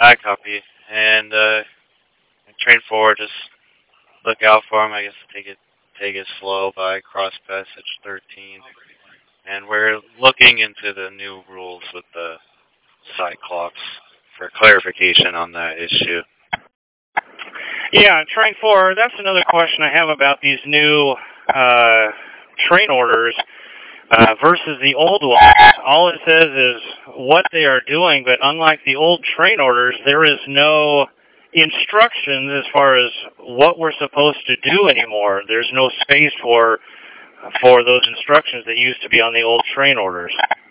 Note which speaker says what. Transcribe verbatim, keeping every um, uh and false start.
Speaker 1: I copy. And uh, train four, just look out for him. I guess take it take it slow by cross passage thirteen. And we're looking into the new rules with the Cyclops for clarification on that issue.
Speaker 2: Yeah, train four, that's another question I have about these new uh, train orders uh, versus the old ones. All it says is what they are doing, but unlike the old train orders, there is no instructions as far as what we're supposed to do anymore. There's no space for for those instructions that used to be on the old train orders.